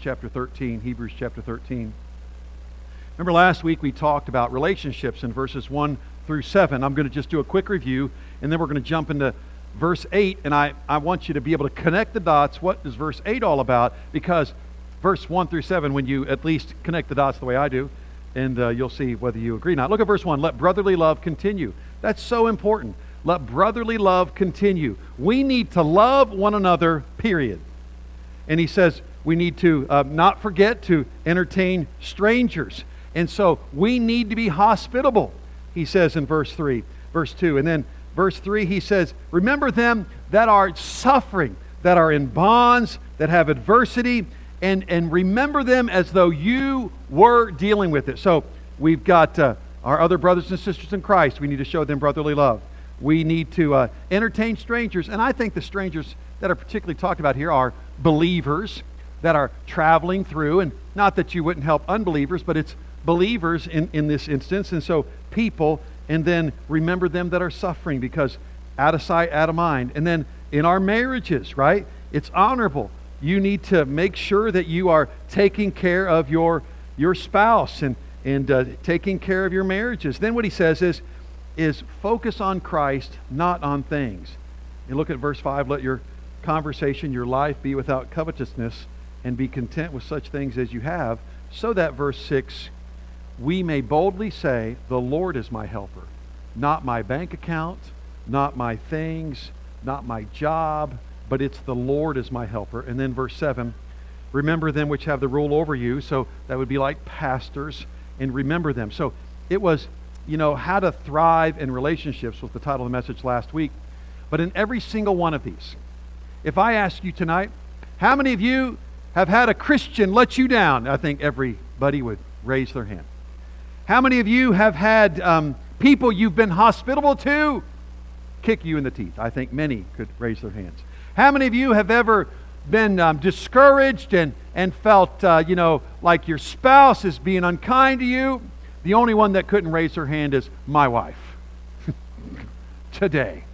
chapter 13. Hebrews chapter 13. Remember last week we talked about relationships in verses 1 through 7. I'm going to just do a quick review, and then we're going to jump into verse 8, and I want you to be able to connect the dots. What is verse 8 all about? Because verse 1 through 7, when you at least connect the dots the way I do, and you'll see whether you agree or not. Look at verse 1. Let brotherly love continue. That's so important. Let brotherly love continue. We need to love one another, period. And he says we need to not forget to entertain strangers. And so we need to be hospitable, he says in verse 3, verse 2. And then verse 3, he says, remember them that are suffering, that are in bonds, that have adversity, and remember them as though you were dealing with it. So we've got our other brothers and sisters in Christ. We need to show them brotherly love. We need to entertain strangers. And I think the strangers that are particularly talked about here are believers that are traveling through. And not that you wouldn't help unbelievers, but it's believers in this instance. And so people, and then remember them that are suffering, because out of sight, out of mind. And then in our marriages, right? It's honorable. You need to make sure that you are taking care of your spouse and taking care of your marriages. Then what he says is focus on Christ, not on things. And look at verse 5. Let your conversation, your life be without covetousness, and be content with such things as you have, so that, verse 6, we may boldly say, the Lord is my helper. Not my bank account, not my things, not my job, but it's the Lord is my helper. And then verse 7, remember them which have the rule over you. So that would be like pastors, and remember them. So it was, how to thrive in relationships was the title of the message last week. But in every single one of these, if I ask you tonight, how many of you have had a Christian let you down? I think everybody would raise their hand. How many of you have had people you've been hospitable to kick you in the teeth? I think many could raise their hands. How many of you have ever been discouraged and felt, like your spouse is being unkind to you? The only one that couldn't raise her hand is my wife. Today.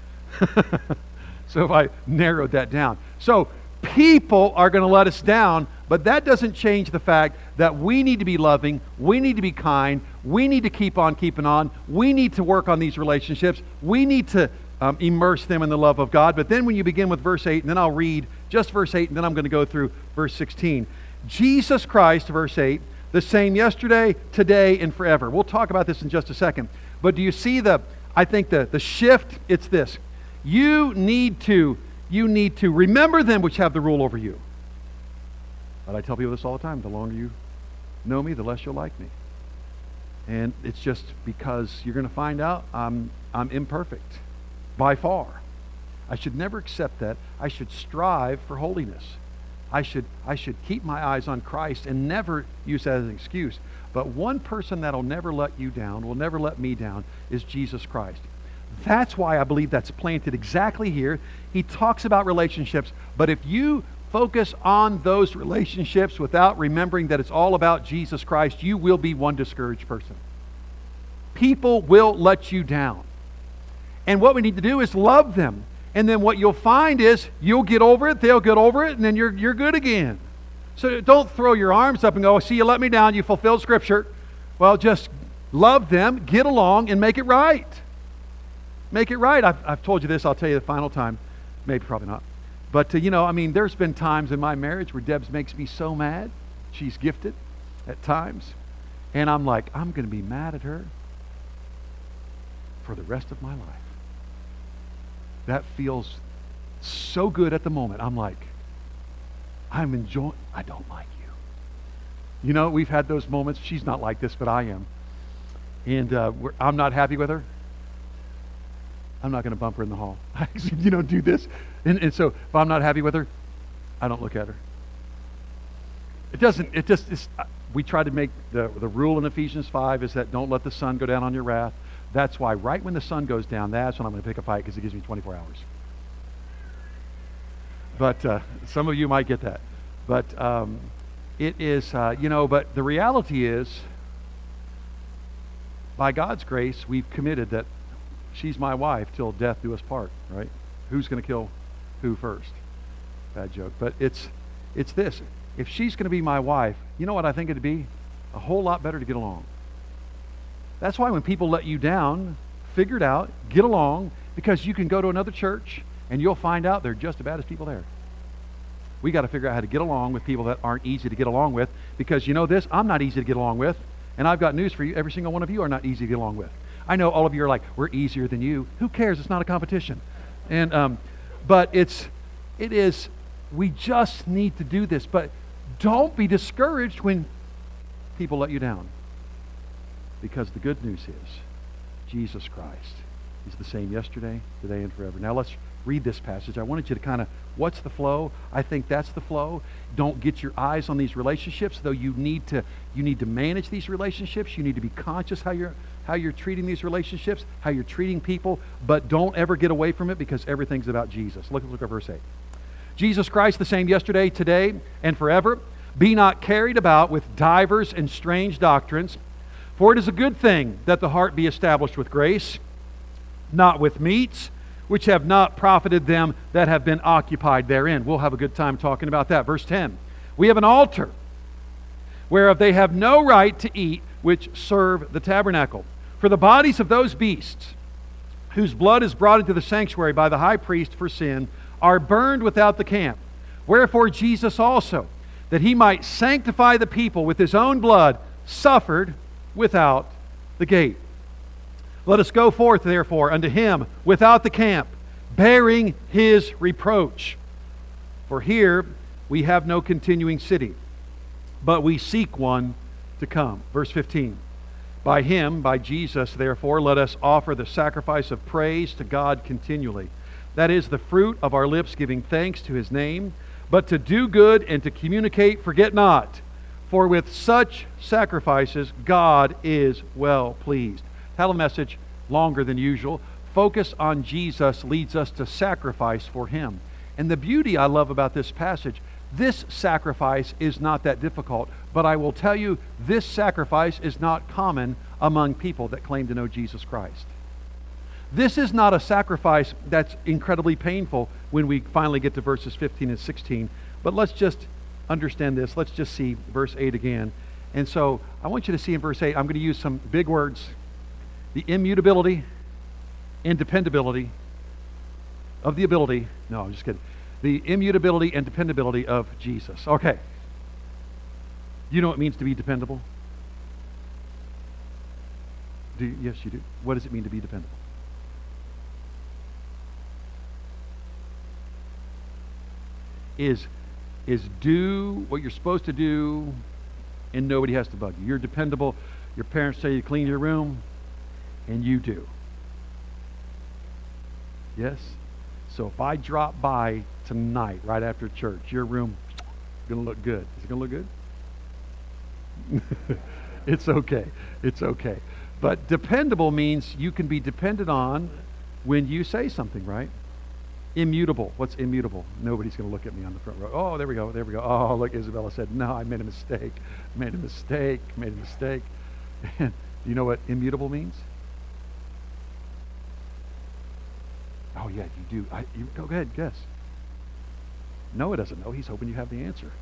So if I narrowed that down. So people are going to let us down, but that doesn't change the fact that we need to be loving, we need to be kind, we need to keep on keeping on, we need to work on these relationships, we need to immerse them in the love of God. But then when you begin with verse 8, and then I'll read just verse 8, and then I'm going to go through verse 16. Jesus Christ, verse 8, the same yesterday, today, and forever. We'll talk about this in just a second. But do you see the shift? It's this. You need to remember them which have the rule over you. But I tell people this all the time. The longer you know me, the less you'll like me. And it's just because you're going to find out I'm imperfect. By far. I should never accept that. I should strive for holiness. I should keep my eyes on Christ and never use that as an excuse. But one person that'll never let you down, will never let me down, is Jesus Christ. That's why I believe that's planted exactly here. He talks about relationships, but if you focus on those relationships without remembering that it's all about Jesus Christ, you will be one discouraged person. People will let you down. And what we need to do is love them. And then what you'll find is you'll get over it, they'll get over it, and then you're good again. So don't throw your arms up and go, see, you let me down, you fulfilled Scripture. Well, just love them, get along, and make it right. Make it right. I've told you this, I'll tell you the final time. Maybe, probably not. But, there's been times in my marriage where Debs makes me so mad. She's gifted at times. And I'm like, I'm going to be mad at her for the rest of my life. That feels so good at the moment. I'm like, I'm enjoying, I don't like you. We've had those moments. She's not like this, but I am. And I'm not happy with her. I'm not going to bump her in the hall. Do this. And so if I'm not happy with her, I don't look at her. We try to make the rule in Ephesians 5 is that don't let the sun go down on your wrath. That's why right when the sun goes down, that's when I'm going to pick a fight, because it gives me 24 hours. But some of you might get that. But it is, but the reality is, by God's grace, we've committed that she's my wife till death do us part, right? Who's going to kill who first? Bad joke. But it's this. if she's going to be my wife, you know what I think it'd be? A whole lot better to get along. That's why when people let you down, figure it out, get along, because you can go to another church and you'll find out they're just as bad as people there. We got to figure out how to get along with people that aren't easy to get along with, because you know this, I'm not easy to get along with, and I've got news for you, every single one of you are not easy to get along with. I know all of you are like, we're easier than you. Who cares? It's not a competition. And but it is, we just need to do this. But don't be discouraged when people let you down, because the good news is Jesus Christ is the same yesterday, today, and forever. Now let's read this passage. I wanted you to kind of, what's the flow? I think that's the flow. Don't get your eyes on these relationships, though you need to manage these relationships. You need to be conscious how you're treating these relationships, how you're treating people, but don't ever get away from it, because everything's about Jesus. Look at verse 8. Jesus Christ the same yesterday, today, and forever. Be not carried about with divers and strange doctrines, for it is a good thing that the heart be established with grace, not with meats, which have not profited them that have been occupied therein. We'll have a good time talking about that. Verse 10. We have an altar, whereof they have no right to eat, which serve the tabernacle. For the bodies of those beasts, whose blood is brought into the sanctuary by the high priest for sin, are burned without the camp. Wherefore Jesus also, that he might sanctify the people with his own blood, suffered without the gate. Let us go forth, therefore, unto him without the camp, bearing his reproach. For here we have no continuing city, but we seek one to come. Verse 15. By him, by Jesus, therefore, let us offer the sacrifice of praise to God continually. That is the fruit of our lips, giving thanks to his name. But to do good and to communicate, forget not. For with such sacrifices, God is well pleased. Title message, longer than usual. Focus on Jesus leads us to sacrifice for him. And the beauty I love about this passage, this sacrifice is not that difficult, but I will tell you, this sacrifice is not common among people that claim to know Jesus Christ. This is not a sacrifice that's incredibly painful when we finally get to verses 15 and 16, but let's just understand this. Let's just see verse 8 again. And so I want you to see in verse 8, I'm going to use some big words. The immutability and dependability of the ability, no, I'm just kidding. The immutability and dependability of Jesus. Okay. You know what it means to be dependable? Yes, you do. What does it mean to be dependable? Is do what you're supposed to do and nobody has to bug you. You're dependable. Your parents tell you to clean your room and you do. Yes? So if I drop by tonight right after church, your room is going to look good. Is it going to look good? It's okay. It's okay. But dependable means you can be depended on when you say something, right? Immutable. What's immutable? Nobody's going to look at me on the front row. Oh, there we go. There we go. Oh, look, Isabella said, no, I made a mistake. Made a mistake. Made a mistake. And you know what immutable means? Oh, yeah, you do. You go ahead, guess. Noah doesn't know. He's hoping you have the answer.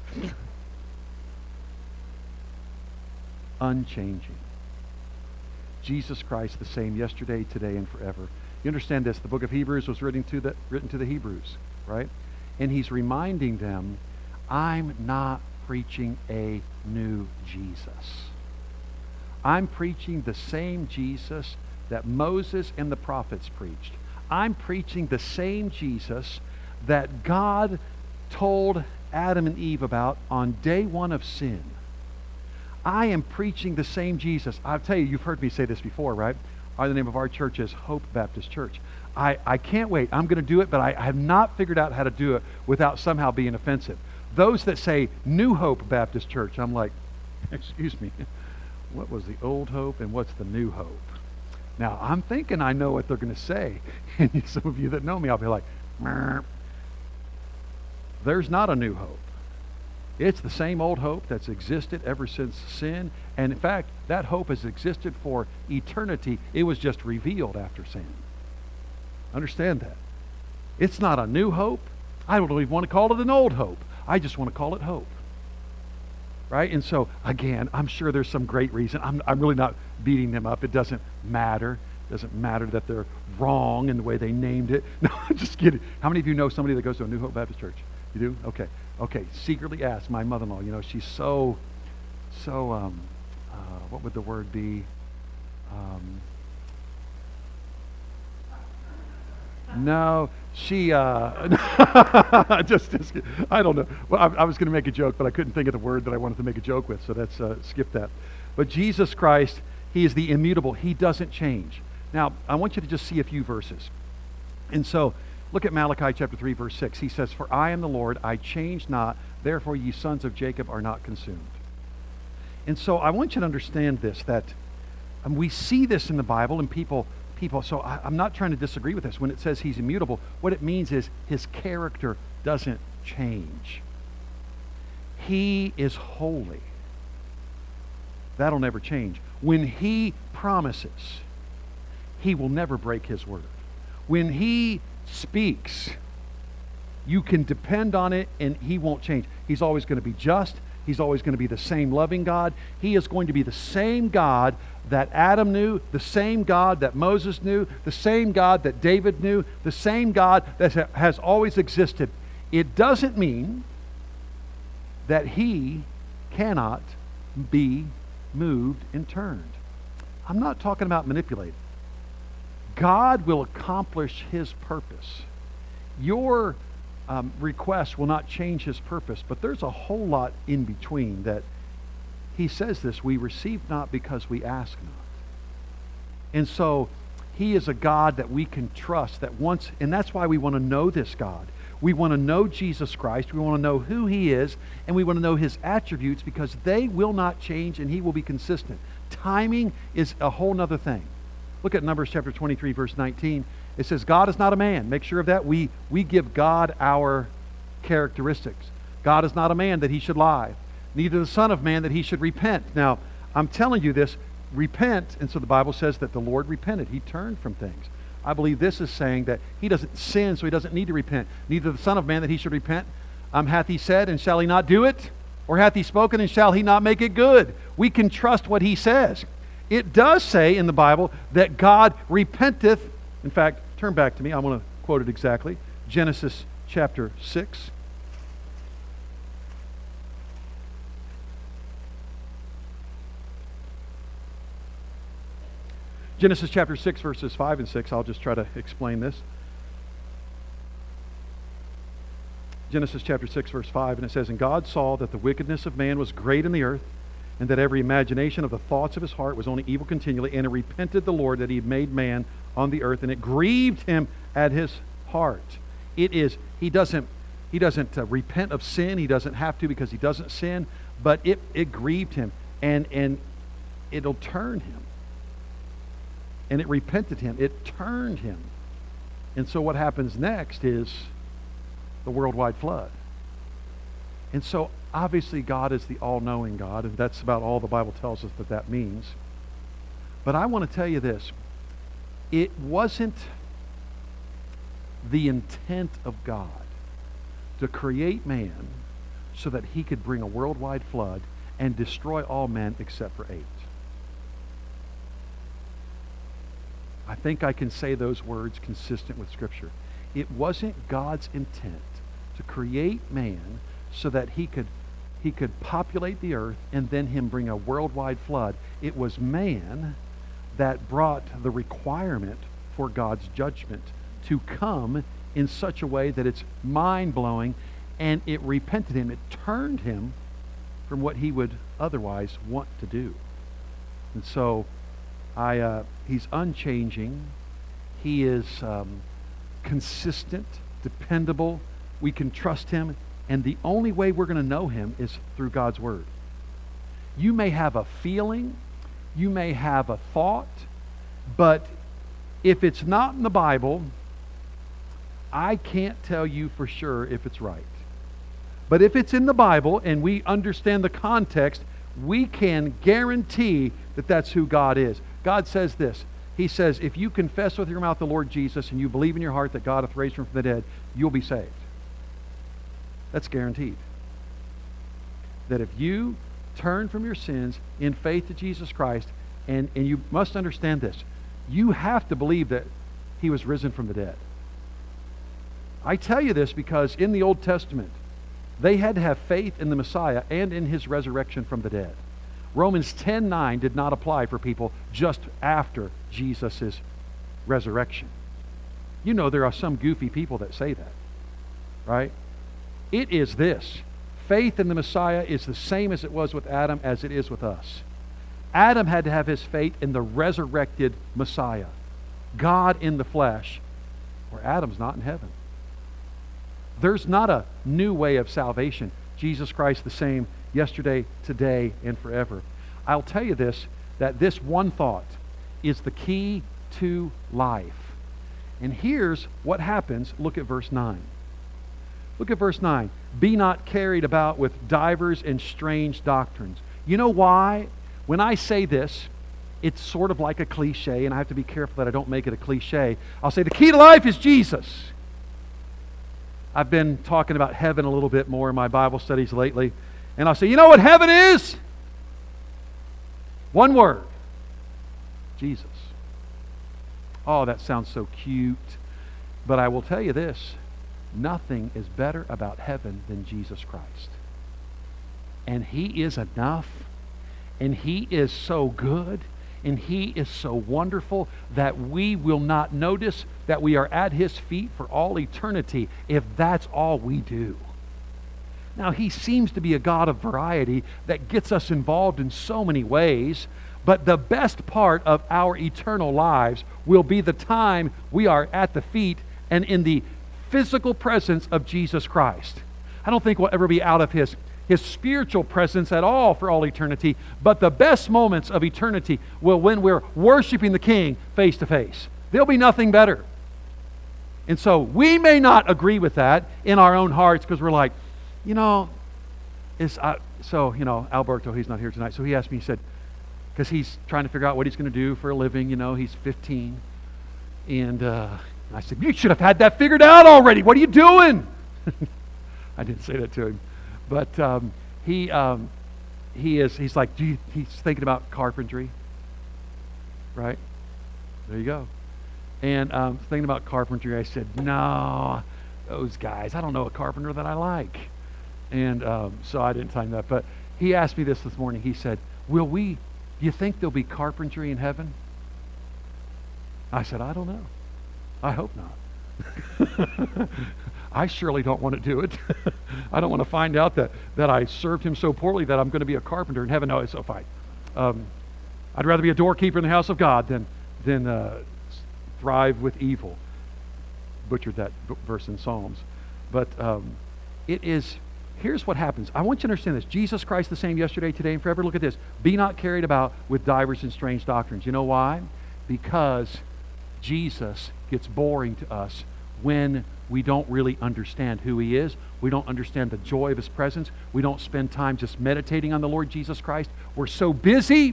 Unchanging. Jesus Christ the same yesterday, today, and forever. You understand this? The book of Hebrews was written to the Hebrews, right? And he's reminding them, I'm not preaching a new Jesus. I'm preaching the same Jesus that Moses and the prophets preached. I'm preaching the same Jesus that God told Adam and Eve about on day one of sin. I am preaching the same Jesus. I'll tell you, you've heard me say this before, right? The name of our church is Hope Baptist Church. I can't wait. I'm going to do it, but I have not figured out how to do it without somehow being offensive. Those that say New Hope Baptist Church, I'm like, excuse me, what was the old hope and what's the new hope? Now, I'm thinking I know what they're going to say. And some of you that know me, I'll be like, Merp. There's not a new hope. It's the same old hope that's existed ever since sin. And in fact, that hope has existed for eternity. It was just revealed after sin. Understand that. It's not a new hope. I don't even want to call it an old hope. I just want to call it hope. right? And so, again, I'm sure there's some great reason. I'm really not beating them up. It doesn't matter. It doesn't matter that they're wrong in the way they named it. No, I'm just kidding. How many of you know somebody that goes to a New Hope Baptist Church? You do? Okay. Okay. Secretly ask my mother-in-law. You know, she's so, what would the word be? No, she, just, I don't know. Well, I was going to make a joke, but I couldn't think of the word that I wanted to make a joke with, so that's, skip that. But Jesus Christ, he is the immutable. He doesn't change. Now, I want you to just see a few verses. And so, look at Malachi chapter 3, verse 6. He says, "For I am the Lord, I change not, therefore ye sons of Jacob are not consumed." And so I want you to understand this, that we see this in the Bible, and people, so I'm not trying to disagree with this. When it says he's immutable, what it means is his character doesn't change. He is holy. That'll never change. When he promises, he will never break his word. When he speaks, you can depend on it, and he won't change. He's always going to be just. He's always going to be the same loving God. He is going to be the same God that Adam knew, the same God that Moses knew, the same God that David knew, the same God that has always existed. It doesn't mean that he cannot be moved and turned. I'm not talking about manipulating. God will accomplish his purpose. Your request will not change his purpose, but there's a whole lot in between that he says this, we receive not because we ask not. And so he is a God that we can trust, that once, and that's why we want to know this God. We want to know Jesus Christ. We want to know who he is, and we want to know his attributes, because they will not change and he will be consistent. Timing is a whole nother thing. Look at Numbers chapter 23, verse 19. It says, God is not a man. Make sure of that. We give God our characteristics. God is not a man that he should lie, neither the Son of Man that he should repent. Now, I'm telling you this, repent, and so the Bible says that the Lord repented. He turned from things. I believe this is saying that he doesn't sin, so he doesn't need to repent. Neither the Son of Man that he should repent. Hath he said, and shall he not do it? Or hath he spoken, and shall he not make it good? We can trust what he says. It does say in the Bible that God repenteth. In fact, turn back to me. I want to quote it exactly. Genesis chapter 6. Genesis chapter 6, verses 5 and 6. I'll just try to explain this. Genesis chapter 6, verse 5, and it says, "And God saw that the wickedness of man was great in the earth, and that every imagination of the thoughts of his heart was only evil continually, and it repented the Lord that he had made man on the earth, and it grieved him at his heart." It is, he doesn't repent of sin. He doesn't have to, because he doesn't sin, but it grieved him, and it'll turn him. And it repented him. It turned him. And so what happens next is the worldwide flood. And so obviously God is the all-knowing God, and that's about all the Bible tells us that means. But I want to tell you this. It wasn't the intent of God to create man so that he could bring a worldwide flood and destroy all men except for 8. I think I can say those words consistent with Scripture. It wasn't God's intent to create man so that he could populate the earth and then him bring a worldwide flood. It was man that brought the requirement for God's judgment to come in such a way that it's mind-blowing, and it repented him. It turned him from what he would otherwise want to do. And so he's unchanging. He is consistent, dependable. We can trust him. And the only way we're going to know him is through God's word. You may have a feeling, you may have a thought, but if it's not in the Bible, I can't tell you for sure if it's right. But if it's in the Bible and we understand the context, we can guarantee that that's who God is. God says this. He says, if you confess with your mouth the Lord Jesus and you believe in your heart that God hath raised him from the dead, you'll be saved. That's guaranteed. That if you turn from your sins in faith to Jesus Christ, and you must understand this. You have to believe that he was risen from the dead. I tell you this because in the Old Testament, they had to have faith in the Messiah and in his resurrection from the dead. Romans 10:9 did not apply for people just after Jesus' resurrection. You know there are some goofy people that say that, right? It is this. Faith in the Messiah is the same as it was with Adam as it is with us. Adam had to have his faith in the resurrected Messiah, God in the flesh, where Adam's not in heaven. There's not a new way of salvation. Jesus Christ the same yesterday, today, and forever. I'll tell you this, that this one thought is the key to life. And here's what happens. Look at verse 9. Look at verse 9. Be not carried about with divers and strange doctrines. You know why? When I say this, it's sort of like a cliche, and I have to be careful that I don't make it a cliche. I'll say the key to life is Jesus. I've been talking about heaven a little bit more in my Bible studies lately, and I'll say, you know what heaven is? One word. Jesus. Oh, that sounds so cute. But I will tell you this. Nothing is better about heaven than Jesus Christ. And he is enough. And he is so good. And he is so wonderful that we will not notice that we are at his feet for all eternity if that's all we do. Now, he seems to be a God of variety that gets us involved in so many ways, but the best part of our eternal lives will be the time we are at the feet and in the physical presence of Jesus Christ. I don't think we'll ever be out of his spiritual presence at all for all eternity, but the best moments of eternity will when we're worshiping the King face to face. There'll be nothing better. And so we may not agree with that in our own hearts because we're like, Alberto, he's not here tonight, so he asked me, he said, because he's trying to figure out what he's going to do for a living, he's 15. And I said, you should have had that figured out already. What are you doing? I didn't say that to him. But he's like, he's thinking about carpentry. Right? There you go. And thinking about carpentry, I said, no, those guys, I don't know a carpenter that I like. And so I didn't tell him that. But he asked me this morning. He said, do you think there'll be carpentry in heaven? I said, I don't know. I hope not. I surely don't want to do it. I don't want to find out that I served him so poorly that I'm going to be a carpenter in heaven. No, it's so fine. I'd rather be a doorkeeper in the house of God than thrive with evil. Butchered that verse in Psalms. But here's what happens. I want you to understand this. Jesus Christ the same yesterday, today, and forever. Look at this. Be not carried about with divers and strange doctrines. You know why? Because Jesus gets boring to us when we don't really understand who he is. We don't understand the joy of his presence. We don't spend time just meditating on the Lord Jesus Christ. We're so busy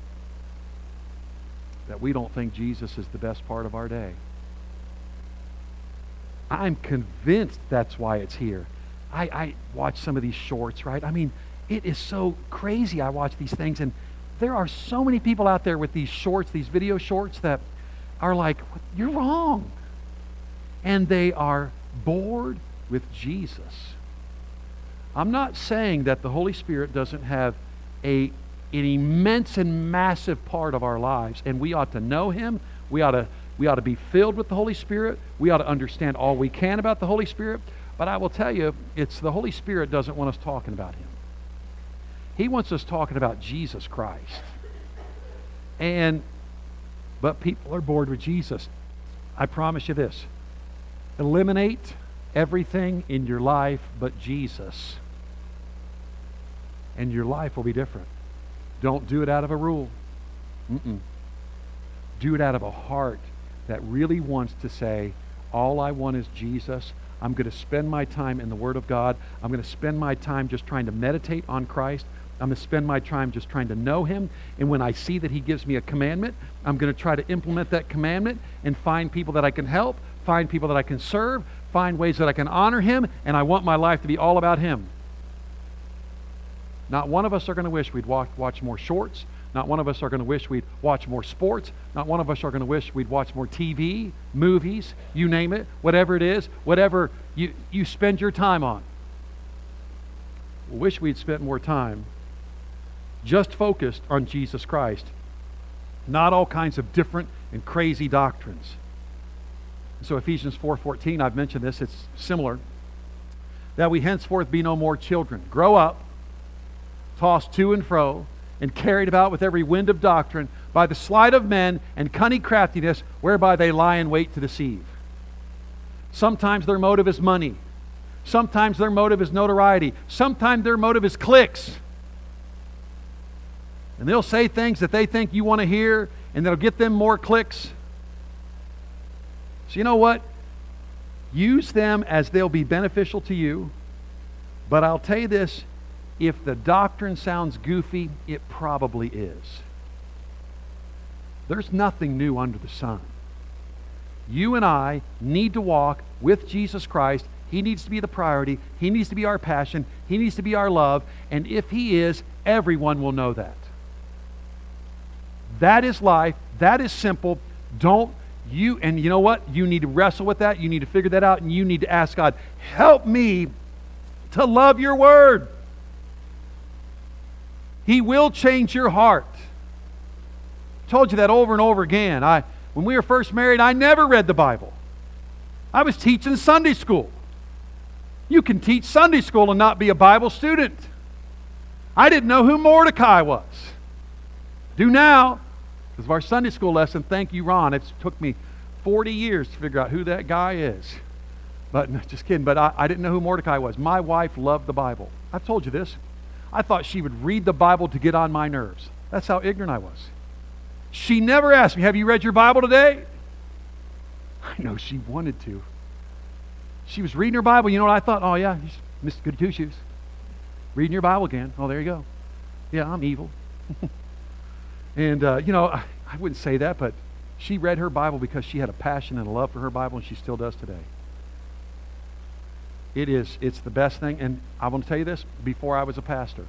that we don't think Jesus is the best part of our day. I'm convinced that's why it's here. I watch some of these shorts, right? I mean, it is so crazy. I watch these things, and there are so many people out there with these shorts, these video shorts, that are like, you're wrong. And they are bored with Jesus. I'm not saying that the Holy Spirit doesn't have an immense and massive part of our lives, and we ought to know him. We ought to be filled with the Holy Spirit. We ought to understand all we can about the Holy Spirit. But I will tell you, it's the Holy Spirit doesn't want us talking about him. He wants us talking about Jesus Christ. But people are bored with Jesus. I promise you this. Eliminate everything in your life but Jesus, and your life will be different. Don't do it out of a rule. Do it out of a heart that really wants to say, all I want is Jesus. I'm going to spend my time in the Word of God. I'm going to spend my time just trying to meditate on Christ. I'm going to spend my time just trying to know him. And when I see that he gives me a commandment, I'm going to try to implement that commandment and find people that I can help, find people that I can serve, find ways that I can honor him, and I want my life to be all about him. Not one of us are going to wish we'd watch more shorts. Not one of us are going to wish we'd watch more sports. Not one of us are going to wish we'd watch more TV, movies, you name it, whatever it is, whatever you spend your time on. We wish we'd spent more time just focused on Jesus Christ, not all kinds of different and crazy doctrines. So Ephesians 4:14, I've mentioned this, it's similar. That we henceforth be no more children. Grow up, tossed to and fro, and carried about with every wind of doctrine by the sleight of men and cunning craftiness whereby they lie in wait to deceive. Sometimes their motive is money. Sometimes their motive is notoriety. Sometimes their motive is clicks. And they'll say things that they think you want to hear, and that'll get them more clicks. So you know what? Use them as they'll be beneficial to you. But I'll tell you this, if the doctrine sounds goofy, it probably is. There's nothing new under the sun. You and I need to walk with Jesus Christ. He needs to be the priority. He needs to be our passion. He needs to be our love. And if He is, everyone will know that. That is life. That is simple. And you know what? You need to wrestle with that. You need to figure that out. And you need to ask God, help me to love your word. He will change your heart. I told you that over and over again. When we were first married, I never read the Bible. I was teaching Sunday school. You can teach Sunday school and not be a Bible student. I didn't know who Mordecai was. Do now. Because of our Sunday school lesson, thank you, Ron. It took me 40 years to figure out who that guy is. But, no, just kidding, but I didn't know who Mordecai was. My wife loved the Bible. I've told you this. I thought she would read the Bible to get on my nerves. That's how ignorant I was. She never asked me, have you read your Bible today? I know she wanted to. She was reading her Bible. You know what I thought? Oh, yeah, he's Mr. Goody Two Shoes. Reading your Bible again. Oh, there you go. Yeah, I'm evil. And, I wouldn't say that, but she read her Bible because she had a passion and a love for her Bible, and she still does today. It's the best thing. And I want to tell you this, before I was a pastor,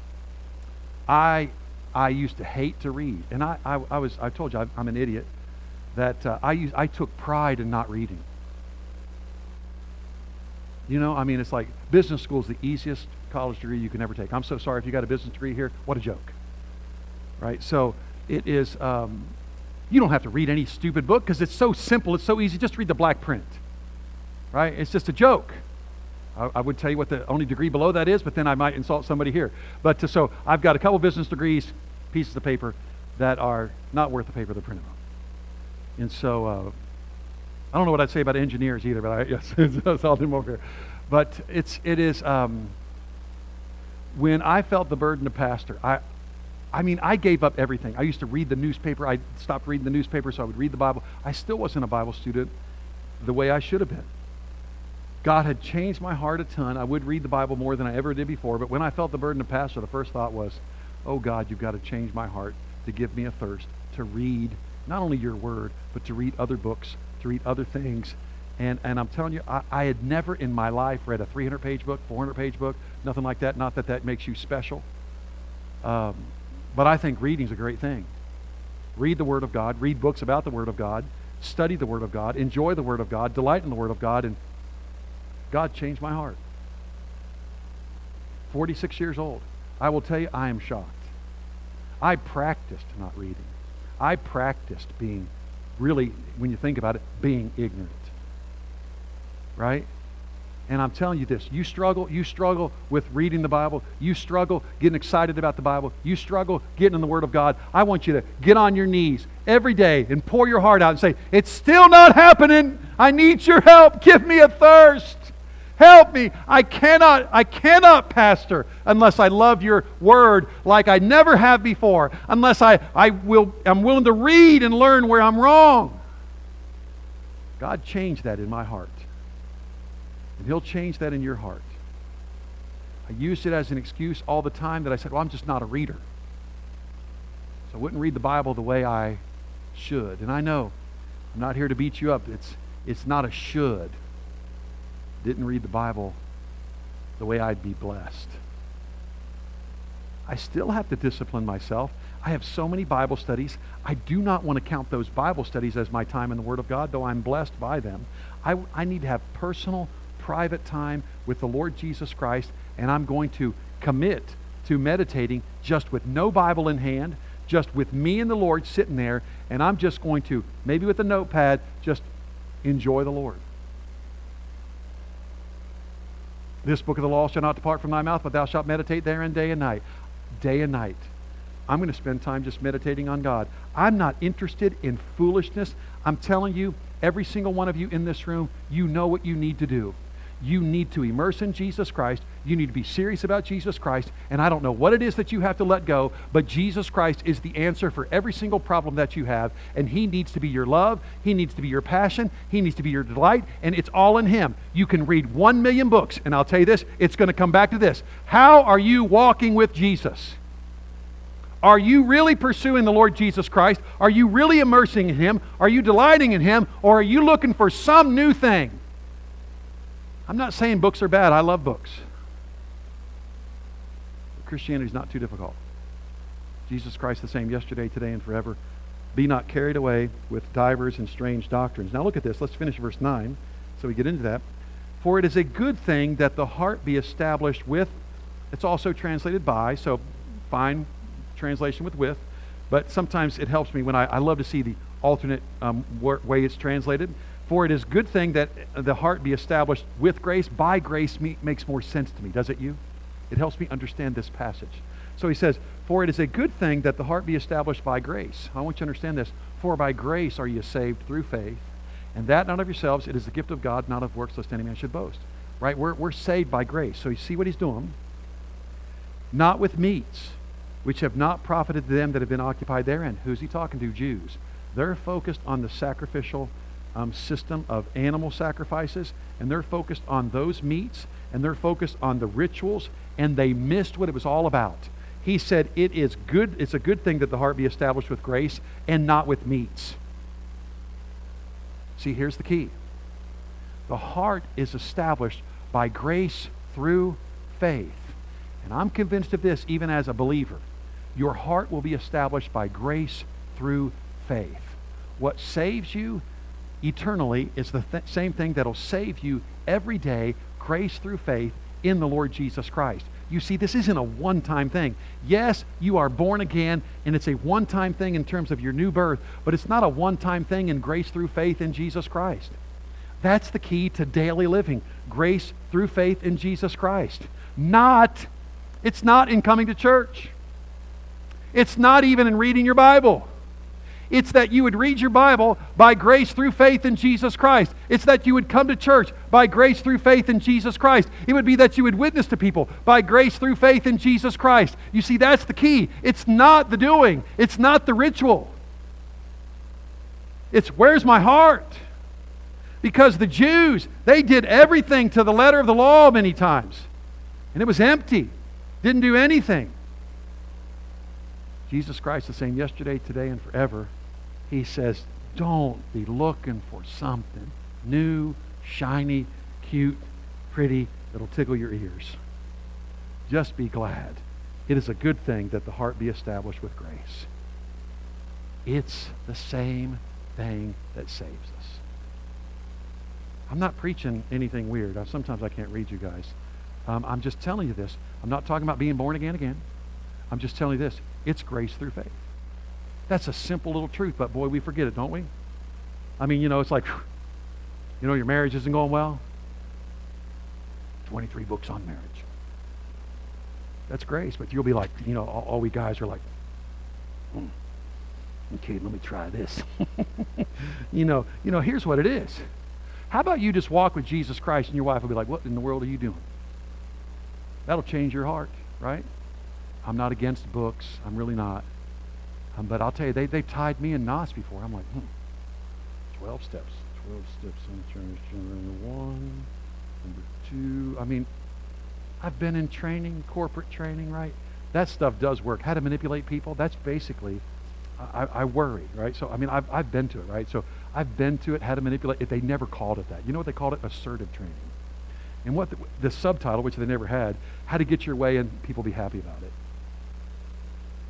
I used to hate to read. And I told you, I'm an idiot, that I took pride in not reading. It's like business school is the easiest college degree you can ever take. I'm so sorry if you got a business degree here. What a joke. Right? So it is, you don't have to read any stupid book because it's so simple, it's so easy. Just read the black print. Right? It's just a joke. I would tell you what the only degree below that is, but then I might insult somebody here. But so I've got a couple business degrees, pieces of paper that are not worth the paper they're printed on. And so I don't know what I'd say about engineers either, but yes, I'll do them over here. But it is when I felt the burden to pastor, I gave up everything. I used to read the newspaper. I stopped reading the newspaper so I would read the Bible. I still wasn't a Bible student the way I should have been. God had changed my heart a ton. I would read the Bible more than I ever did before, but when I felt the burden to pastor, the first thought was, oh God, you've got to change my heart to give me a thirst to read not only your word, but to read other books, to read other things. And I'm telling you, I had never in my life read a 300-page book, 400-page book, nothing like that. Not that that makes you special. But I think reading's a great thing. Read the Word of God. Read books about the Word of God. Study the Word of God. Enjoy the Word of God. Delight in the Word of God. And God changed my heart. 46 years old. I will tell you, I am shocked. I practiced not reading. I practiced being really, when you think about it, being ignorant. Right? And I'm telling you this, you struggle with reading the Bible, you struggle getting excited about the Bible, you struggle getting in the Word of God. I want you to get on your knees every day and pour your heart out and say, it's still not happening. I need your help. Give me a thirst. Help me. I cannot pastor unless I love your word like I never have before, unless I'm willing to read and learn where I'm wrong. God changed that in my heart. And He'll change that in your heart. I used it as an excuse all the time that I said, well, I'm just not a reader. So I wouldn't read the Bible the way I should. And I know, I'm not here to beat you up. It's not a should. Didn't read the Bible the way I'd be blessed. I still have to discipline myself. I have so many Bible studies. I do not want to count those Bible studies as my time in the Word of God, though I'm blessed by them. I need to have personal, private time with the Lord Jesus Christ, and I'm going to commit to meditating just with no Bible in hand, just with me and the Lord sitting there, and I'm just going to, maybe with a notepad, just enjoy the Lord. This book of the law shall not depart from thy mouth, but thou shalt meditate therein day and night. Day and night. I'm going to spend time just meditating on God. I'm not interested in foolishness. I'm telling you, every single one of you in this room, you know what you need to do. You need to immerse in Jesus Christ. You need to be serious about Jesus Christ. And I don't know what it is that you have to let go, but Jesus Christ is the answer for every single problem that you have. And He needs to be your love. He needs to be your passion. He needs to be your delight. And it's all in Him. You can read 1 million books. And I'll tell you this, it's going to come back to this. How are you walking with Jesus? Are you really pursuing the Lord Jesus Christ? Are you really immersing in Him? Are you delighting in Him? Or are you looking for some new thing? I'm not saying books are bad. I love books. Christianity is not too difficult. Jesus Christ the same yesterday, today, and forever. Be not carried away with divers and strange doctrines. Now look at this. Let's finish verse 9 so we get into that. For it is a good thing that the heart be established with. It's also translated by, so fine translation with, but sometimes it helps me when I love to see the alternate way it's translated. For it is good thing that the heart be established with grace. By grace makes more sense to me. Does it you? It helps me understand this passage. So he says, for it is a good thing that the heart be established by grace. I want you to understand this. For by grace are you saved through faith, and that not of yourselves. It is the gift of God, not of works, lest any man should boast. Right? We're saved by grace. So you see what he's doing? Not with meats, which have not profited them that have been occupied therein. Who's he talking to? Jews. They're focused on the sacrificial system of animal sacrifices, and they're focused on those meats, and they're focused on the rituals, and they missed what it was all about. He said it is good, it's a good thing that the heart be established with grace and not with meats. See, here's the key. The heart is established by grace through faith. And I'm convinced of this even as a believer. Your heart will be established by grace through faith. What saves you eternally is the same thing that'll save you every day, grace through faith in the Lord Jesus Christ. You see, this isn't a one-time thing. Yes, you are born again, and it's a one-time thing in terms of your new birth, but it's not a one-time thing in grace through faith in Jesus Christ. That's the key to daily living. Grace through faith in Jesus Christ. It's not in coming to church. It's not even in reading your Bible. It's that you would read your Bible by grace through faith in Jesus Christ. It's that you would come to church by grace through faith in Jesus Christ. It would be that you would witness to people by grace through faith in Jesus Christ. You see, that's the key. It's not the doing. It's not the ritual. It's where's my heart? Because the Jews, they did everything to the letter of the law many times. And it was empty. Didn't do anything. Jesus Christ the same yesterday, today, and forever. He says, don't be looking for something new, shiny, cute, pretty, that'll tickle your ears. Just be glad. It is a good thing that the heart be established with grace. It's the same thing that saves us. I'm not preaching anything weird. Sometimes I can't read you guys. I'm just telling you this. I'm not talking about being born again. I'm just telling you this. It's grace through faith. That's a simple little truth, but boy, we forget it, don't we? I mean, it's like, your marriage isn't going well. 23 books on marriage. That's grace, but you'll be like, all we guys are like, okay, let me try this. Here's what it is. How about you just walk with Jesus Christ and your wife will be like, what in the world are you doing? That'll change your heart, right? I'm not against books. I'm really not. But I'll tell you, they tied me in knots before. I'm like, 12 steps. 12 steps in church. Number 1, number 2. I mean, I've been in training, corporate training, right? That stuff does work. How to manipulate people, that's basically, I worry, right? So, I mean, I've been to it, right? So I've been to it, how to manipulate it. They never called it that. You know what they called it? Assertive training. And what the subtitle, which they never had, how to get your way and people be happy about it.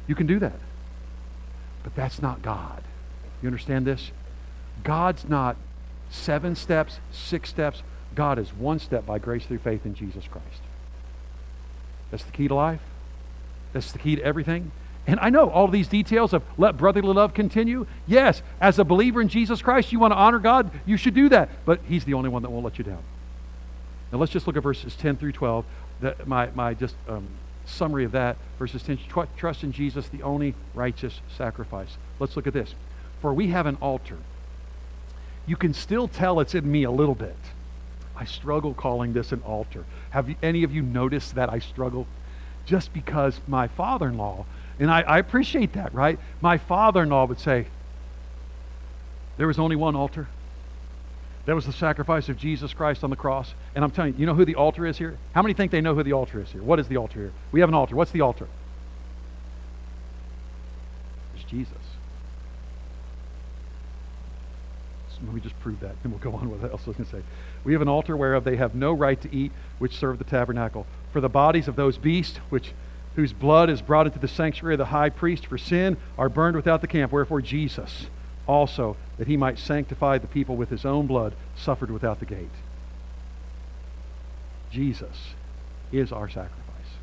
You can do that. But that's not God. You understand this? God's not 7 steps, 6 steps. God is 1 step by grace through faith in Jesus Christ. That's the key to life. That's the key to everything. And I know all these details of let brotherly love continue. Yes, as a believer in Jesus Christ, you want to honor God, you should do that. But He's the only one that won't let you down. Now let's just look at verses 10 through 12. My summary of that, verses 10, trust in Jesus, the only righteous sacrifice. Let's look at this. For we have an altar. You can still tell it's in me a little bit. I struggle calling this an altar. Have any of you noticed that I struggle? Just because my father-in-law, and I appreciate that, right? My father-in-law would say, there was only one altar. That was the sacrifice of Jesus Christ on the cross. And I'm telling you, you know who the altar is here? How many think they know who the altar is here? What is the altar here? We have an altar. What's the altar? It's Jesus. So let me just prove that, and we'll go on with what else I was going to say. We have an altar whereof they have no right to eat, which serve the tabernacle. For the bodies of those beasts, whose blood is brought into the sanctuary of the high priest for sin, are burned without the camp. Wherefore Jesus also, that he might sanctify the people with his own blood, suffered without the gate. Jesus is our sacrifice.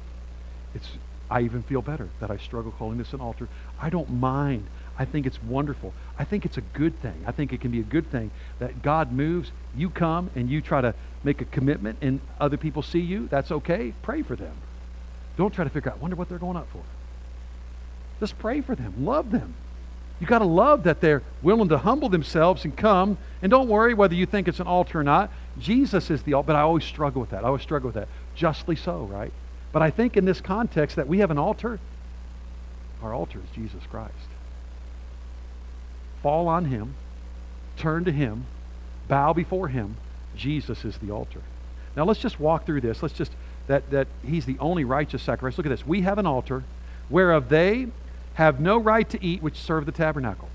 I even feel better that I struggle calling this an altar. I don't mind. I think it's wonderful. I think it's a good thing. I think it can be a good thing that God moves. You come and you try to make a commitment and other people see you. That's okay. Pray for them. Don't try to figure out, wonder what they're going up for. Just pray for them. Love them. You got to love that they're willing to humble themselves and come. And don't worry whether you think it's an altar or not. Jesus is the altar. But I always struggle with that. I always struggle with that. Justly so, right? But I think in this context that we have an altar. Our altar is Jesus Christ. Fall on Him. Turn to Him. Bow before Him. Jesus is the altar. Now let's just walk through this. Let's just, that He's the only righteous sacrifice. Look at this. We have an altar whereof they have no right to eat, which serve the tabernacle.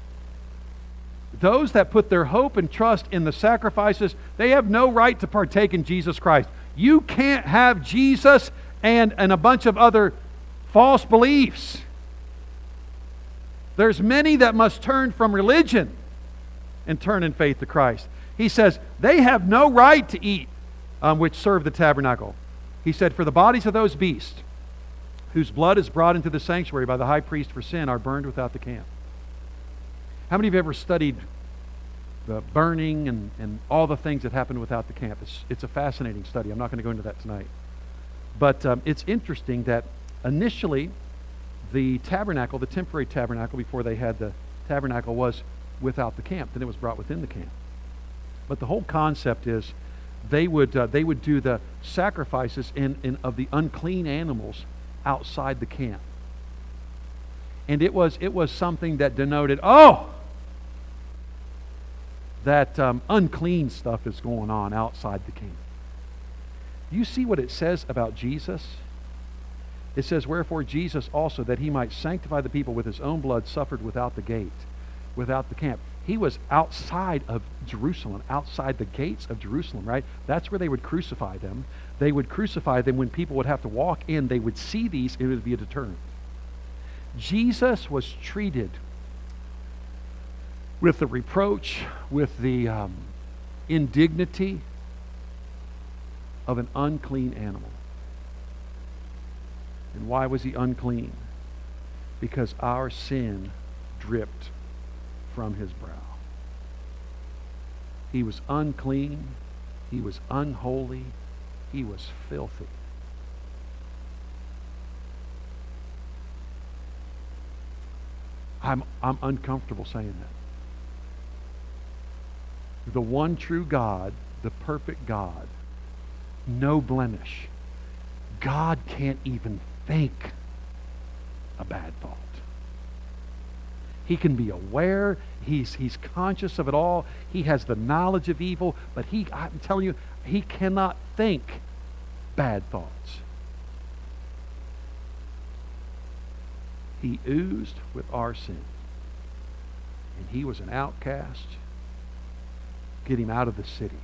Those that put their hope and trust in the sacrifices, they have no right to partake in Jesus Christ. You can't have Jesus and a bunch of other false beliefs. There's many that must turn from religion and turn in faith to Christ. He says, they have no right to eat, which serve the tabernacle. He said, for the bodies of those beasts, whose blood is brought into the sanctuary by the high priest for sin, are burned without the camp. How many of you have ever studied the burning and all the things that happened without the camp? It's a fascinating study. I'm not going to go into that tonight. But it's interesting that initially the tabernacle, the temporary tabernacle, before they had the tabernacle, was without the camp. Then it was brought within the camp. But the whole concept is they would do the sacrifices of the unclean animals outside the camp. And it was something that denoted, that unclean stuff is going on outside the camp. You see what it says about Jesus? It says, wherefore Jesus also, that he might sanctify the people with his own blood, suffered without the gate, without the camp. He was outside of Jerusalem, outside the gates of Jerusalem, right? That's where they would crucify them. They would crucify them when people would have to walk in. They would see these, it would be a deterrent. Jesus was treated with the reproach, with the indignity of an unclean animal. And why was he unclean? Because our sin dripped from his brow. He was unclean. He was unholy. He was filthy. I'm uncomfortable saying that. The one true God, the perfect God, no blemish. God can't even think a bad thought. He can be aware. He's conscious of it all. He has the knowledge of evil, but I'm telling you, he cannot think bad thoughts. He oozed with our sin. And he was an outcast. Get him out of the city.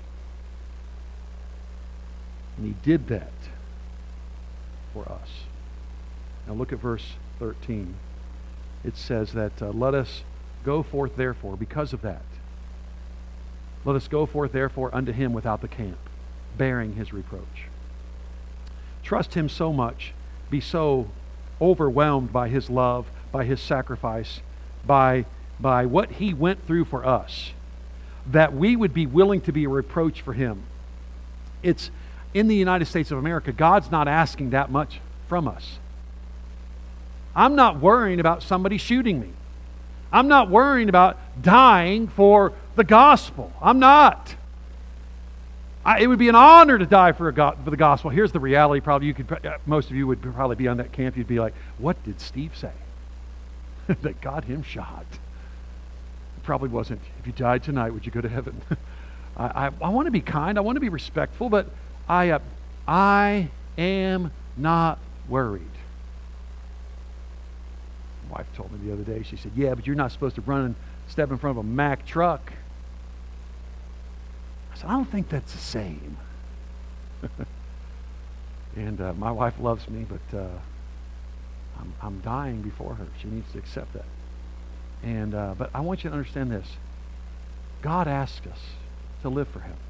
And he did that for us. Now look at verse 13, it says that let us go forth therefore, because of that. Let us go forth therefore unto him without the camp, bearing his reproach. Trust him so much, be so overwhelmed by his love, by his sacrifice, by what he went through for us, that we would be willing to be a reproach for him. It's in the United States of America, God's not asking that much from us. I'm not worrying about somebody shooting me. I'm not worrying about dying for the gospel. I'm not. It would be an honor to die for the gospel. Here's the reality. Probably most of you would probably be on that camp. You'd be like, "What did Steve say that got him shot?" It probably wasn't, "If you died tonight, would you go to heaven?" I want to be kind. I want to be respectful, but I am not worried. My wife told me the other day. She said, "Yeah, but you're not supposed to run and step in front of a Mack truck." I said, "I don't think that's the same." And my wife loves me, but I'm dying before her. She needs to accept that. And but I want you to understand this. God asked us to live for him,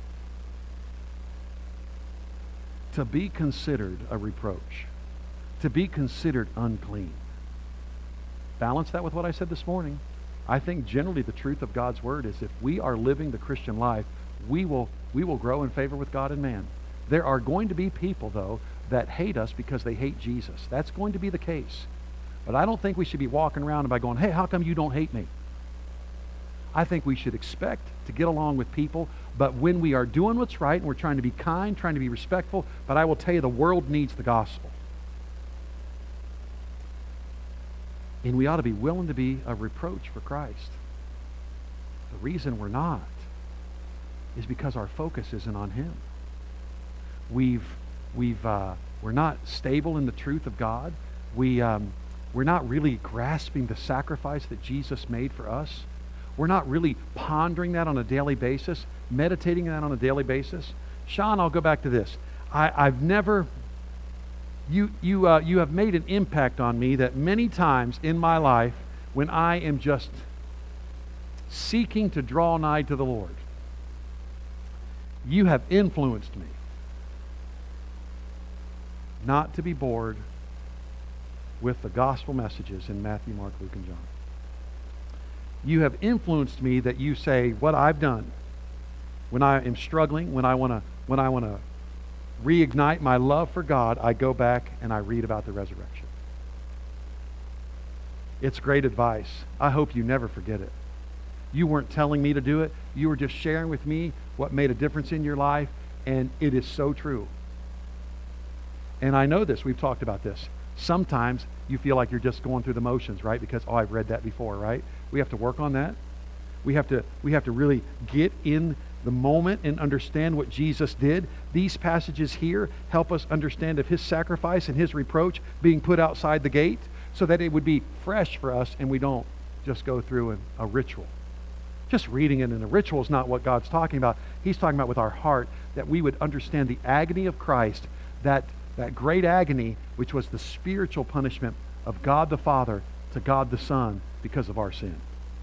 to be considered a reproach, to be considered unclean. Balance that with what I said this morning. I think generally the truth of God's word is if we are living the Christian life, we will grow in favor with God and man. There are going to be people, though, that hate us because they hate Jesus. That's going to be the case. But I don't think we should be walking around by going, "Hey, how come you don't hate me?" I think we should expect to get along with people, but when we are doing what's right and we're trying to be kind, trying to be respectful, but I will tell you the world needs the gospel. And we ought to be willing to be a reproach for Christ. The reason we're not is because our focus isn't on him. We're not stable in the truth of God. We're not really grasping the sacrifice that Jesus made for us. We're not really pondering that on a daily basis, meditating that on a daily basis. Sean, I'll go back to this. I've never, you have made an impact on me that many times in my life when I am just seeking to draw nigh to the Lord, you have influenced me not to be bored with the gospel messages in Matthew, Mark, Luke, and John. You have influenced me that you say what I've done when I am struggling, when I want to reignite my love for God, I go back and I read about the resurrection. It's great advice. I hope you never forget it. You weren't telling me to do it. You were just sharing with me what made a difference in your life, and it is so true. And I know this. We've talked about this. Sometimes you feel like you're just going through the motions, right? Because, I've read that before, right? We have to work on that. We have to really get in the moment and understand what Jesus did. These passages here help us understand of his sacrifice and his reproach being put outside the gate so that it would be fresh for us and we don't just go through a ritual. Just reading it in a ritual is not what God's talking about. He's talking about with our heart that we would understand the agony of Christ, that great agony which was the spiritual punishment of God the Father to God the Son because of our sin.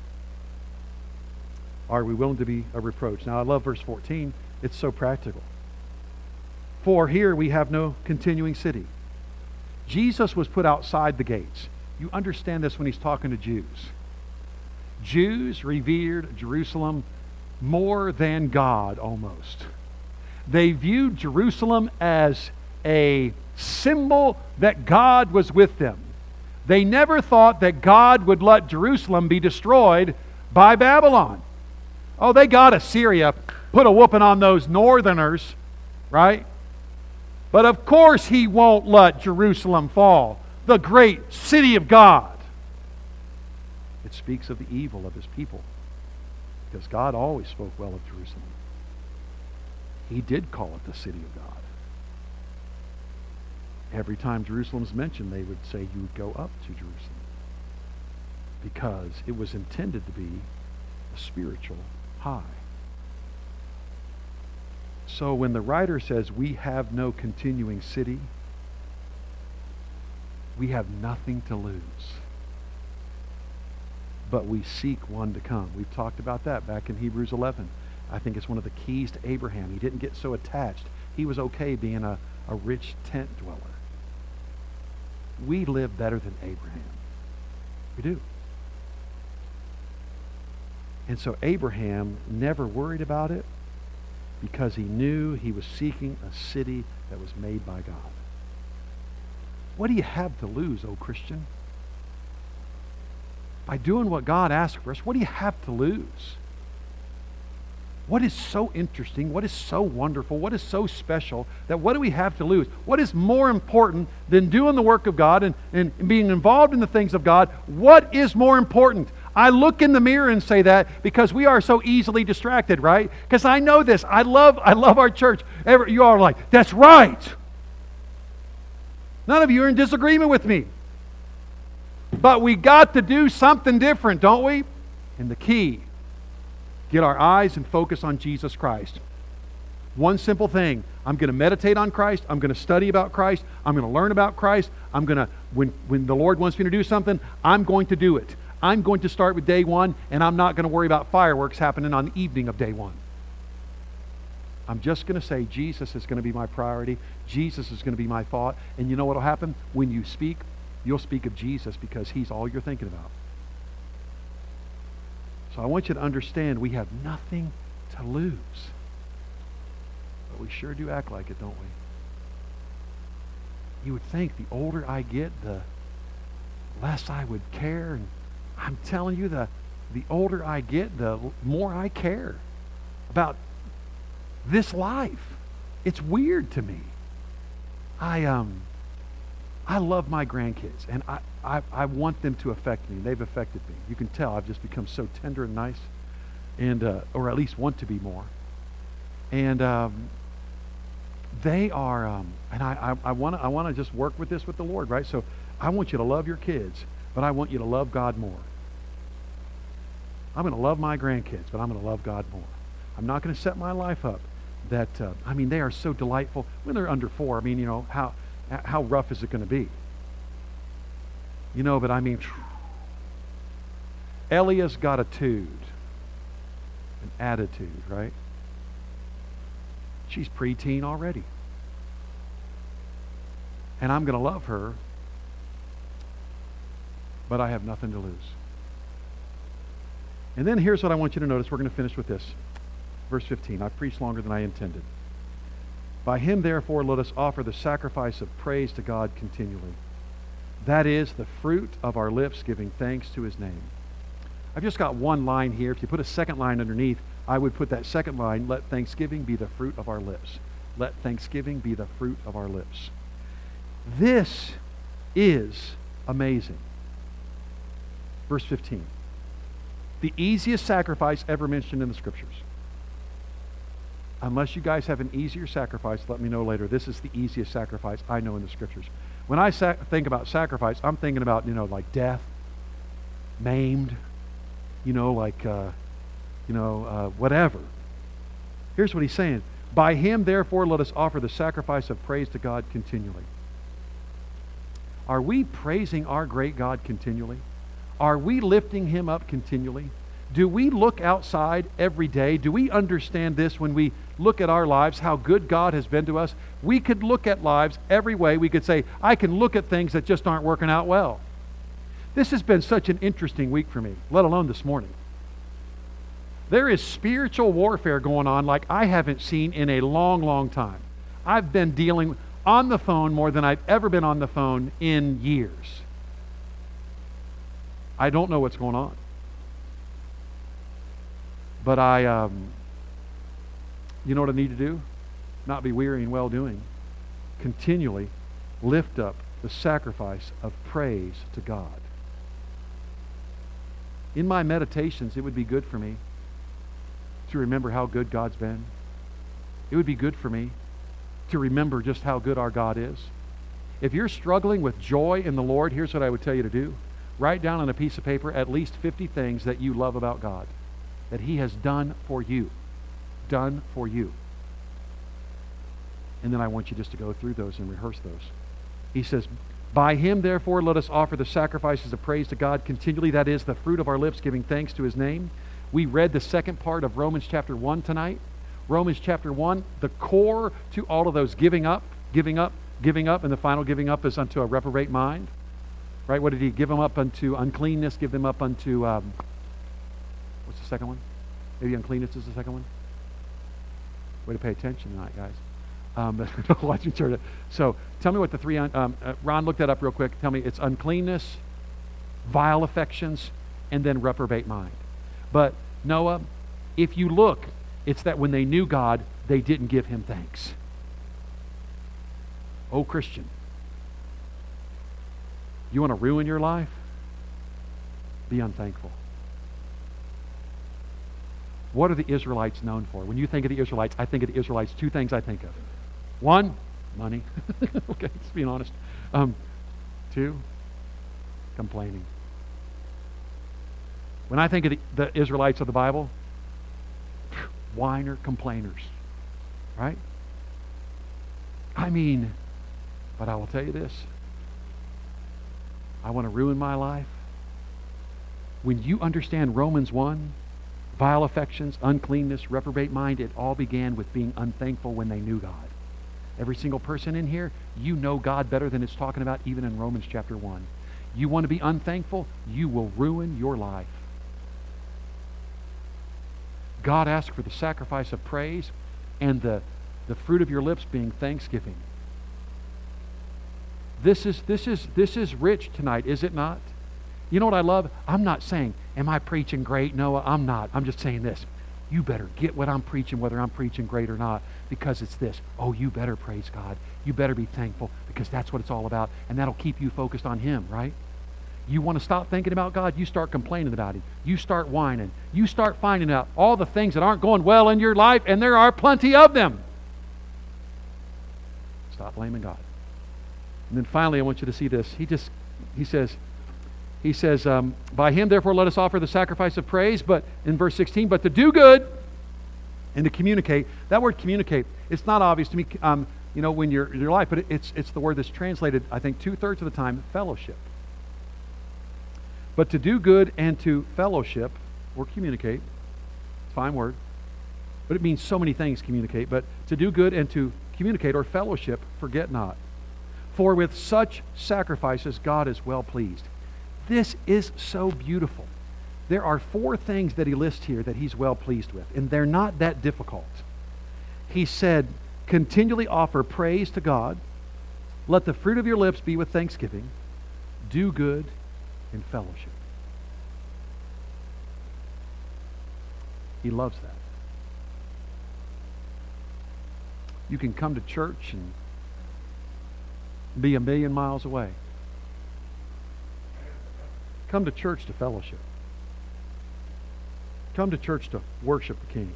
Are we willing to be a reproach? Now I love verse 14. It's so practical. For here we have no continuing city. Jesus was put outside the gates. You understand this when he's talking to Jews. Jews revered Jerusalem more than God almost. They viewed Jerusalem as a symbol that God was with them. They never thought that God would let Jerusalem be destroyed by Babylon. Oh, they got Assyria, put a whooping on those northerners, right? But of course he won't let Jerusalem fall, the great city of God. It speaks of the evil of his people, because God always spoke well of Jerusalem. He did call it the city of God. Every time Jerusalem's mentioned, they would say you would go up to Jerusalem, because it was intended to be a spiritual high. So when the writer says we have no continuing city, We have nothing to lose. But we seek one to come. We've talked about that back in Hebrews 11. I think it's one of the keys to Abraham. He didn't get so attached. He was okay being a rich tent dweller. We live better than Abraham. We do. And so Abraham never worried about it because he knew he was seeking a city that was made by God. What do you have to lose, O Christian? By doing what God asked for us, what do you have to lose? What is so interesting? What is so wonderful? What is so special that what do we have to lose? What is more important than doing the work of God and being involved in the things of God? What is more important? I look in the mirror and say that because we are so easily distracted, right? Because I know this. I love our church. You all are like, that's right. None of you are in disagreement with me. But we got to do something different, don't we? And the key, get our eyes and focus on Jesus Christ. One simple thing. I'm going to meditate on Christ. I'm going to study about Christ. I'm going to learn about Christ. I'm going to, when the Lord wants me to do something, I'm going to do it. I'm going to start with day one, and I'm not going to worry about fireworks happening on the evening of day one. I'm just going to say Jesus is going to be my priority. Jesus is going to be my thought. And you know what will happen? When you speak, you'll speak of Jesus because He's all you're thinking about. So I want you to understand we have nothing to lose. But we sure do act like it, don't we? You would think the older I get, the less I would care. And I'm telling you, the older I get, the more I care about this life. It's weird to me. I love my grandkids, and I want them to affect me. They've affected me. You can tell I've just become so tender and nice, and or at least want to be more. And they are, and I want to just work with this with the Lord, right? So I want you to love your kids, but I want you to love God more. I'm going to love my grandkids, but I'm going to love God more. I'm not going to set my life up that, they are so delightful. When they're under 4, how rough is it going to be? But Elia's got an attitude, right? She's preteen already. And I'm going to love her, but I have nothing to lose. And then here's what I want you to notice. We're going to finish with this. Verse 15. I've preached longer than I intended. By Him, therefore, let us offer the sacrifice of praise to God continually. That is the fruit of our lips, giving thanks to His name. I've just got one line here. If you put a second line underneath, I would put that second line, let thanksgiving be the fruit of our lips. Let thanksgiving be the fruit of our lips. This is amazing. Verse 15. The easiest sacrifice ever mentioned in the Scriptures. Unless you guys have an easier sacrifice, let me know later. This is the easiest sacrifice I know in the Scriptures. When I think about sacrifice, I'm thinking about, like death, maimed, whatever. Here's what he's saying. By Him, therefore, let us offer the sacrifice of praise to God continually. Are we praising our great God continually? Are we lifting Him up continually? Do we look outside every day? Do we understand this when we look at our lives, how good God has been to us? We could look at lives every way. We could say, I can look at things that just aren't working out well. This has been such an interesting week for me, let alone this morning. There is spiritual warfare going on like I haven't seen in a long, long time. I've been dealing on the phone more than I've ever been on the phone in years. I don't know what's going on. But you know what I need to do? Not be weary in well-doing. Continually lift up the sacrifice of praise to God. In my meditations, it would be good for me to remember how good God's been. It would be good for me to remember just how good our God is. If you're struggling with joy in the Lord, here's what I would tell you to do. Write down on a piece of paper at least 50 things that you love about God, that He has done for you. Done for you. And then I want you just to go through those and rehearse those. He says, By him, therefore, let us offer the sacrifices of praise to God continually. That is the fruit of our lips, giving thanks to his name. We read the second part of Romans chapter 1 tonight. Romans chapter 1, the core to all of those giving up, and the final giving up is unto a reprobate mind. Right? What did he give them up unto? Uncleanness. Give them up unto, what's the second one? Maybe uncleanness is the second one? Way to pay attention tonight, guys. Watch me turn it. So tell me what the three, Ron, look that up real quick. Tell me it's uncleanness, vile affections, and then reprobate mind. But Noah, if you look, it's that when they knew God, they didn't give him thanks. Oh, Christian, you want to ruin your life? Be unthankful. What are the Israelites known for? When you think of the Israelites, I think of the Israelites, two things I think of. One, money. Okay, just being honest. Two, complaining. When I think of the Israelites of the Bible, whiner, complainers. Right? I mean, but I will tell you this. I want to ruin my life. When you understand Romans 1, vile affections, uncleanness, reprobate mind, it all began with being unthankful when they knew God. Every single person in here, you know God better than it's talking about even in Romans chapter 1. You want to be unthankful, you will ruin your life. God asked for the sacrifice of praise and the fruit of your lips being thanksgiving. This is rich tonight, is it not? You know what I love? I'm not saying, am I preaching great? No, I'm not. I'm just saying this. You better get what I'm preaching, whether I'm preaching great or not, because it's this. Oh, you better praise God. You better be thankful, because that's what it's all about, and that'll keep you focused on him, right? You want to stop thinking about God, you start complaining about him. You start whining. You start finding out all the things that aren't going well in your life, and there are plenty of them. Stop blaming God. And then finally, I want you to see this. He says, by him, therefore, let us offer the sacrifice of praise. But in verse 16, but to do good and to communicate. That word communicate, it's not obvious to me, when you're in your life, but it's the word that's translated, I think, 2/3 of the time, fellowship. But to do good and to fellowship, or communicate, it's a fine word, but it means so many things, communicate. But to do good and to communicate, or fellowship, forget not. For with such sacrifices, God is well pleased. This is so beautiful. There are 4 things that he lists here that he's well pleased with, and they're not that difficult. He said, continually offer praise to God. Let the fruit of your lips be with thanksgiving. Do good and fellowship. He loves that. You can come to church and be 1,000,000 miles away. Come to church to fellowship. Come to church to worship the King.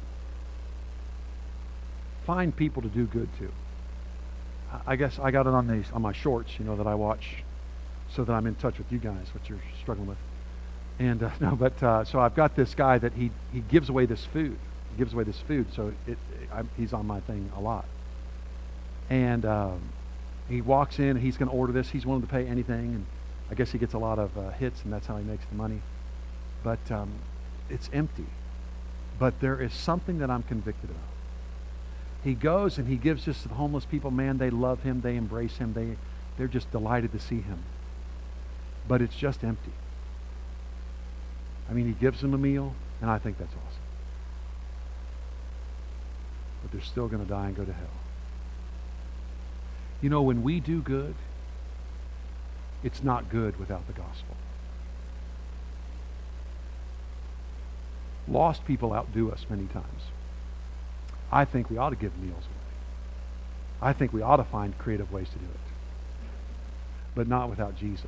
Find people to do good to. I guess I got it on my shorts, that I watch, so that I'm in touch with you guys, what you're struggling with. And so I've got this guy that he gives away this food. He gives away this food, so he's on my thing a lot. And he walks in, and he's going to order this. He's willing to pay anything, and I guess he gets a lot of hits, and that's how he makes the money. But it's empty. But there is something that I'm convicted about. He goes and he gives this to the homeless people. Man, they love him. They embrace him. They're just delighted to see him. But it's just empty. I mean, he gives them a meal, and I think that's awesome. But they're still going to die and go to hell. When we do good, it's not good without the gospel. Lost people outdo us many times. I think we ought to give meals away. I think we ought to find creative ways to do it. But not without Jesus.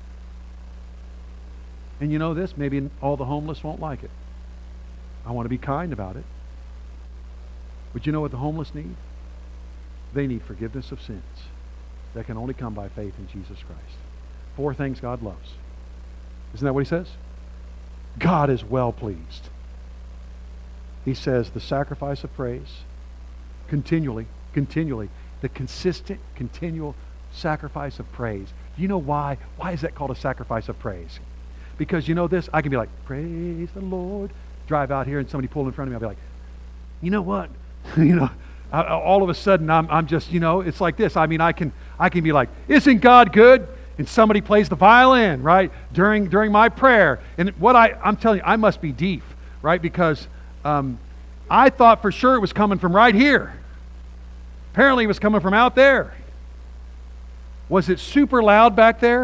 And this, maybe all the homeless won't like it. I want to be kind about it. But you know what the homeless need? They need forgiveness of sins that can only come by faith in Jesus Christ. 4 things God loves. Isn't that what he says? God is well pleased. He says the sacrifice of praise, continually, the consistent, continual sacrifice of praise. Do you know why? Why is that called a sacrifice of praise? Because you know this, I can be like, praise the Lord. Drive out here and somebody pulled in front of me, I'll be like, you know what? All of a sudden I'm just, it's like this. I mean, I can be like, isn't God good? And somebody plays the violin, right? During my prayer. And I'm telling you, I must be deep, right? Because I thought for sure it was coming from right here. Apparently it was coming from out there. Was it super loud back there?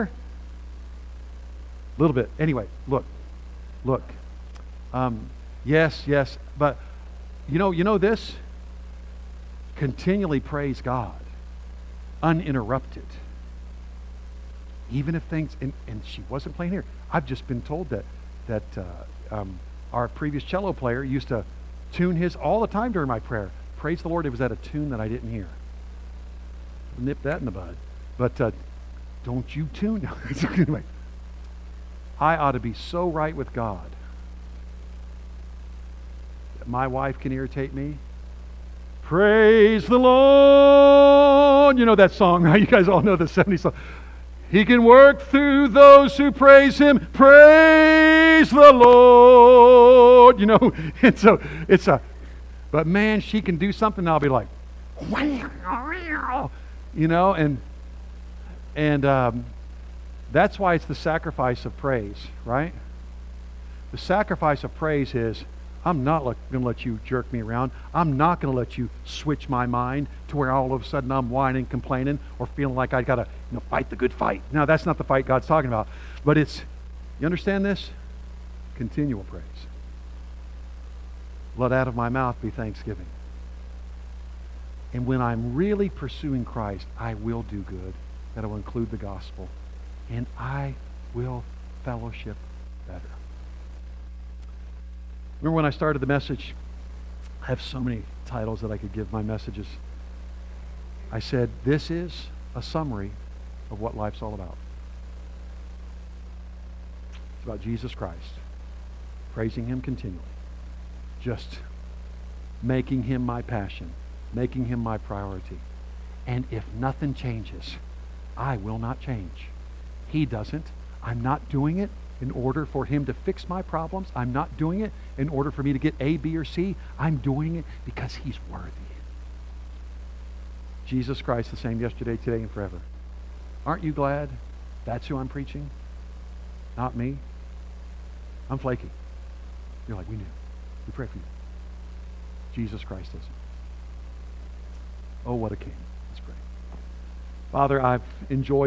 A little bit. Anyway, look. Yes, but you know this? Continually praise God, uninterrupted. Even if things, and she wasn't playing here. I've just been told that our previous cello player used to tune his all the time during my prayer. Praise the Lord, it was at a tune that I didn't hear. Nip that in the bud. But don't you tune. Anyway, I ought to be so right with God that my wife can irritate me. Praise the Lord. You know that song, right? You guys all know the 70s song. He can work through those who praise Him. Praise the Lord. But man, she can do something, I'll be like, and that's why it's the sacrifice of praise, right? The sacrifice of praise is, I'm not going to let you jerk me around. I'm not going to let you switch my mind to where all of a sudden I'm whining, complaining, or feeling like I got to fight the good fight. Now, that's not the fight God's talking about. But it's, you understand this? Continual praise. Let out of my mouth be thanksgiving. And when I'm really pursuing Christ, I will do good. That will include the gospel. And I will fellowship better. Remember when I started the message? I have so many titles that I could give my messages. I said, this is a summary of what life's all about. It's about Jesus Christ, praising Him continually, just making Him my passion, making Him my priority. And if nothing changes, I will not change. He doesn't. I'm not doing it in order for Him to fix my problems. I'm not doing it in order for me to get A, B, or C. I'm doing it because He's worthy. Jesus Christ, the same yesterday, today, and forever. Aren't you glad that's who I'm preaching? Not me. I'm flaky. You're like, we knew. We pray for you. Jesus Christ is. Oh, what a King. Let's pray. Father, I've enjoyed